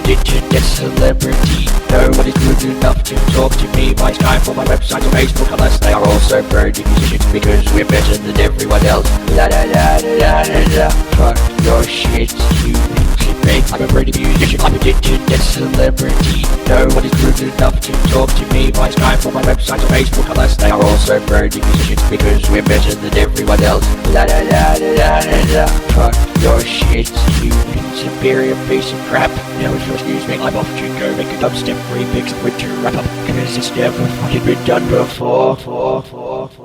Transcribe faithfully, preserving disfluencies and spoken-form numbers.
internet celebrity. No one is good enough to talk to me. My time for my website or Facebook, unless they are also burning musicians, because we're better than everyone else. La da da da da da. Fuck your shit, you shit me. I'm a burning musician, I'm a internet celebrity. No one is good enough to talk to me. My time for my website or Facebook, unless they are also burning musicians, because we're better than everyone else. La da da da da da. Fuck your shit, you superior piece of crap. Now if you'll excuse me, I'm off to go make a dubstep remix with your wrap up, cause it's never fucking been done before. For, for, for.